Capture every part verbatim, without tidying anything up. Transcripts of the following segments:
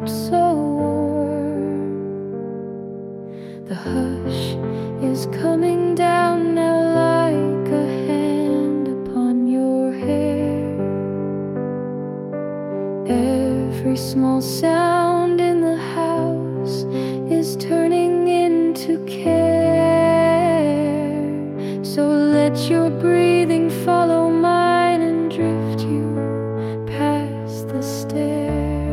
kept so warm. The hush is coming down now like a hand upon your hair. Every small sound in the house is turning into care. So let your breathing follow mine and drift you past the stair.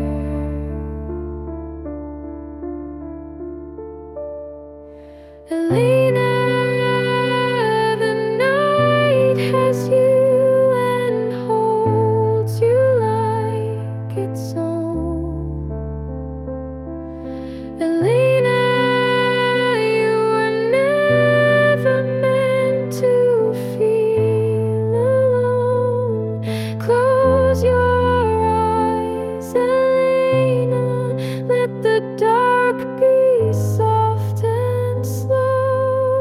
Elena, the night has you and holds you like its own. Elena, you were never meant to feel alone. Close your eyes, Elena, let the dark be soft and slow.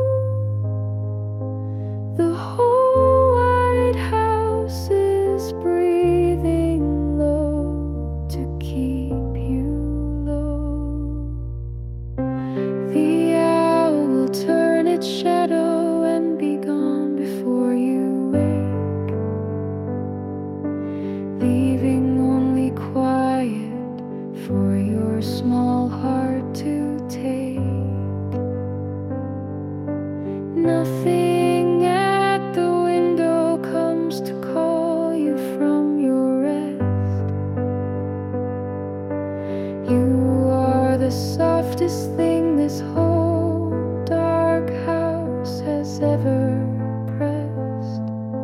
The whole white house is breathing low to keep you low. The owl will turn its shadow and be gone before you wake, leaving only quiet for your small heart to take. Nothing at the window comes to call you from your rest. You are the softest thing this whole dark house has ever pressed.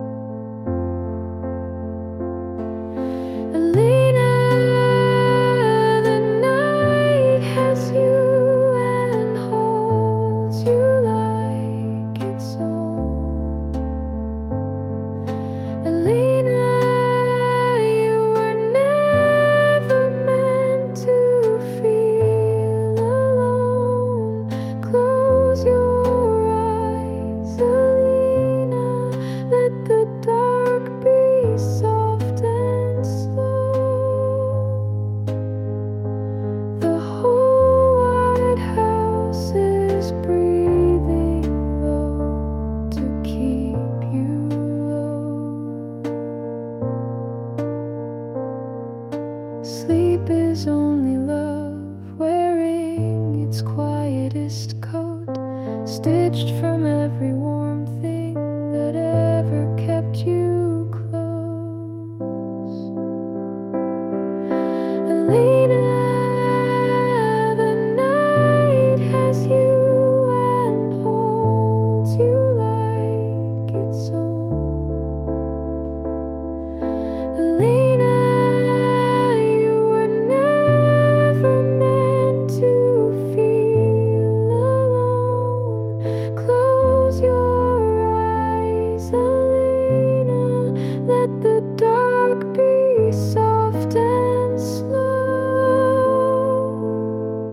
Elena, the night has you and holds you like its own. Elena, you were never meant to feel alone. Close your eyes, Elena, let the dark be soft and slow. The whole white house is breathing low to keep you low. Sleep is only love wearing its quietest coat, stitched from